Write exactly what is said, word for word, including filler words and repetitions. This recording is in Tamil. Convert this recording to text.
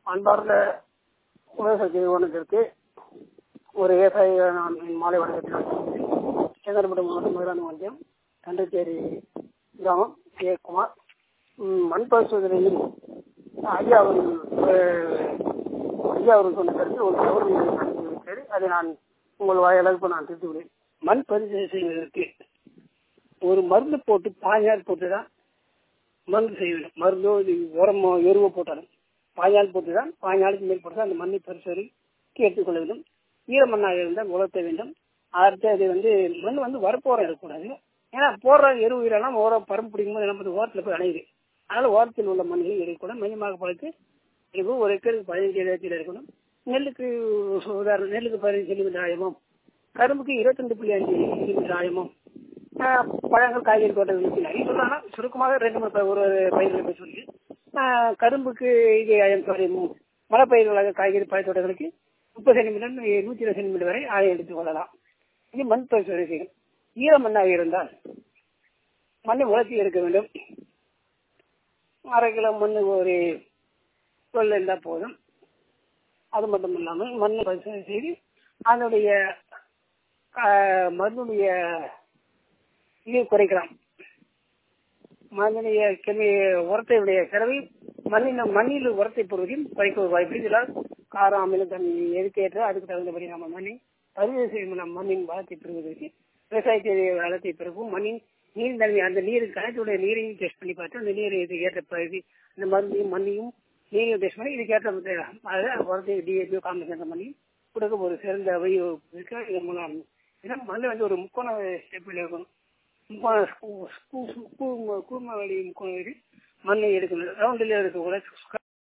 அன்பார்ந்த உலக நிறுவனத்திற்கு ஒரு விவசாய நான் மாலை வணக்கத்தில் செங்கல்பட்டு மாவட்டம் மதுரான ஒன்றியம் தண்டைச்சேரி கிராமம் கே குமார். மண் பரிசோதனையில் ஐயா அவர்கள் ஐயா அவர்கள் சொன்ன கருத்து ஒரு தவறு நடந்துவிட்டது. அதை நான் உங்கள் வாயிலாக நான் திருத்துகிறேன். மண் பரிசோதனை செய்வதற்கு ஒரு மருந்து போட்டு பாஞ்சால் போட்டுதான் மருந்து செய்ய வேண்டும். மருந்தோ இது உரமோ எருவோ போட்டாலும் பாஞ்சால் போட்டுதான் பாஞ்சாலுக்கு மேல் போட்டு அந்த மண்ணை பரிசோதனைக்கு எடுத்துக்கொள்ள வேண்டும். ஈரமண்ணாக இருந்தால் உலர்த்த வேண்டும். அடுத்து அது வந்து மண் வந்து வரப்போரம் இருக்கக்கூடாது. ஏன்னா போடுற எருவு இதெல்லாம் ஓரம் பரம்பு பிடிக்கும் போது நம்ம ஓரத்தில் போய் அணையுது. அதனால ஓரத்தில் உள்ள மண்களை எடுக்கக்கூடாது. மையமாக பழத்து இருக்கும். ஒரு ஏக்கருக்கு பதினஞ்சு இருபத்தி இருக்கணும். நெல்லுக்கு உதாரணம் நெல்லுக்கு பதினஞ்சு சென்டிமீட்டர் ஆயமும், கரும்புக்கு இருபத்தி ரெண்டு புள்ளி அஞ்சு சென்டிமீட்டர் ஆயமும், பழங்கள் காய்கறி தோட்டங்களுக்கு நிறைய சொல்லலாம். சுருக்கமாக ரெண்டு மூணு ஒரு பயிர்களை சொல்லி கரும்புக்கு இது ஆயம், மழை பயிர்களாக காய்கறி பயிர் தோட்டங்களுக்கு முப்பது சென்டிமீட்டர் நூத்தி இருபது சென்டிமீட்டர் வரை ஆயம் எடுத்துக் கொள்ளலாம். இது மண் பரிசோதனை செய்யும். ஈர மண்ணாக இருந்தால் மண்ணை உலர்த்தி எடுக்க வேண்டும். அரை கிலோ மண் ஒரு தொழில் இருந்தால் போதும். அது மட்டும் இல்லாமல் மண்ணை பரிசோதனை செய்து அதனுடைய மண்ணுடைய இதை குறைக்கலாம். மண்ணுடைய கெமி உரத்தையுடைய செலவை மண்ணின் மண்ணில் உரத்தை பொறுவதையும் குறைக்க வாய்ப்பு. இதனால் காரம் அமிலம் தண்ணி எதுக்கேற்ற அதுக்கு தகுந்தபடி நம்ம மண்ணை பரிசோதனை செய்யும் மண்ணின் வளத்தை பெறுவதற்கு விவசாயத்தை வளத்தை பெறவும் மண்ணின் நீர் தன்மை அந்த நீர் கணக்குடைய நீரையும் டெஸ்ட் பண்ணி பார்த்து அந்த நீரை இது ஏற்ற பகுதி அந்த மருந்தையும் மண்ணையும் நீரையும் டெஸ்ட் பண்ணி இதுக்கு ஏற்ற அதில் உரத்தை டிஏபியோ காம்பினேஷன் பண்ணி கொடுக்க ஒரு சிறந்த வழி இருக்க இதன் மூலம் மண்ணை வந்து ஒரு முக்கோண ஸ்டெப்பில் இருக்கணும். முக்கோண கூர்ம வழி முக்கோண மண்ணை எடுக்கணும். ரவுண்டில் இருக்கக்கூடாது.